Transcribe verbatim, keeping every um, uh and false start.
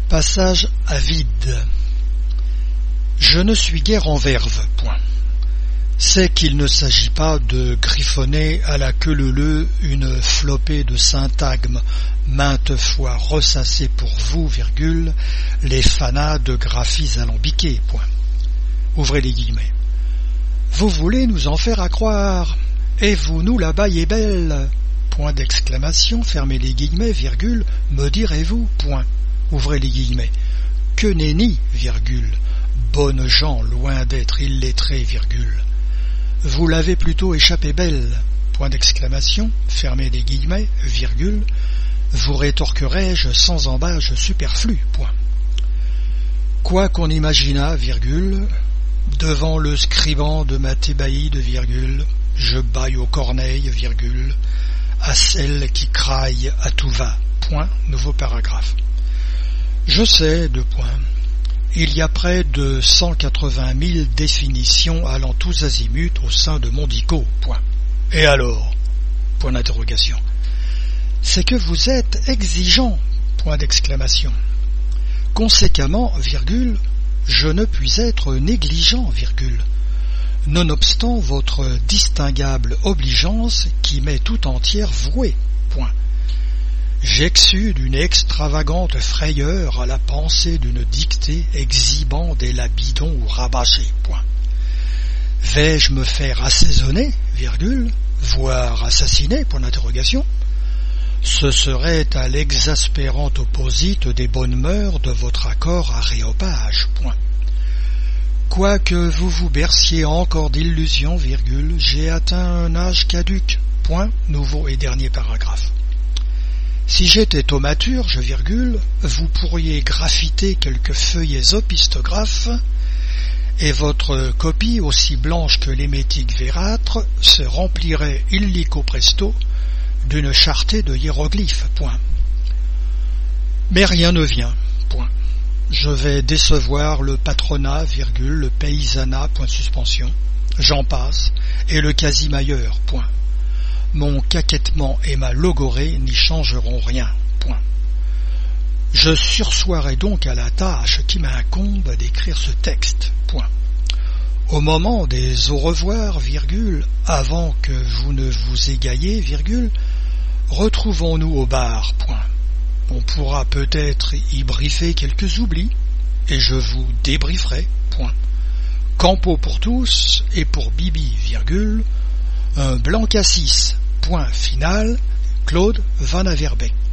Passage à vide. Je ne suis guère en verve, point. C'est qu'il ne s'agit pas de griffonner à la queue leu-leu une flopée de syntagmes maintes fois ressassés pour vous, virgule, les fanas de graphies alambiqués, point. Ouvrez les guillemets. Vous voulez nous en faire accroire, et vous nous la baillez belle, point d'exclamation, fermez les guillemets, virgule, me direz-vous, point. Ouvrez les guillemets. Que nenni, virgule, bonnes gens loin d'être illettrés, virgule. Vous l'avez plutôt échappé belle, point d'exclamation, fermez les guillemets, virgule, vous rétorquerai-je sans embâge superflu, point. Quoi qu'on imaginât, virgule, devant le scriban de ma thébaïde, virgule, je baille aux corneilles, virgule, à celle qui craille à tout va, point, nouveau paragraphe. Je sais, deux points, il y a près de cent quatre-vingt mille définitions allant tous azimuts au sein de mon dico, point. Et alors? Point d'interrogation. C'est que vous êtes exigeant, point d'exclamation. Conséquemment, virgule, je ne puis être négligent, virgule, nonobstant votre distinguable obligeance qui m'est tout entière vouée, point. J'exsude une extravagante frayeur à la pensée d'une dictée exhibant des labidons ou rabâchés, point. Vais-je me faire assaisonner, virgule, voire assassiner, point d'interrogation? Ce serait à l'exaspérante opposite des bonnes mœurs de votre accord aréopage, point. Quoique vous vous berciez encore d'illusions, virgule, j'ai atteint un âge caduc, point, nouveau et dernier paragraphe. Si j'étais thaumaturge, virgule, vous pourriez graffiter quelques feuillets opistographes, et votre copie, aussi blanche que l'hémétique vérâtre, se remplirait illico presto d'une charretée de hiéroglyphes, point. Mais rien ne vient, point. Je vais décevoir le patronat, virgule, le paysanat, point de suspension, j'en passe, et le quasi-mailleur, point. Mon caquettement et ma logorée n'y changeront rien, point. Je sursoirai donc à la tâche qui m'incombe d'écrire ce texte, point. Au moment des au revoir, virgule, avant que vous ne vous égaillez, virgule, retrouvons-nous au bar, point. On pourra peut-être y briefer quelques oublis, et je vous débrieferai, point. Campo pour tous, et pour Bibi, virgule, un blanc cassis, point final, Claude Van Averbeck.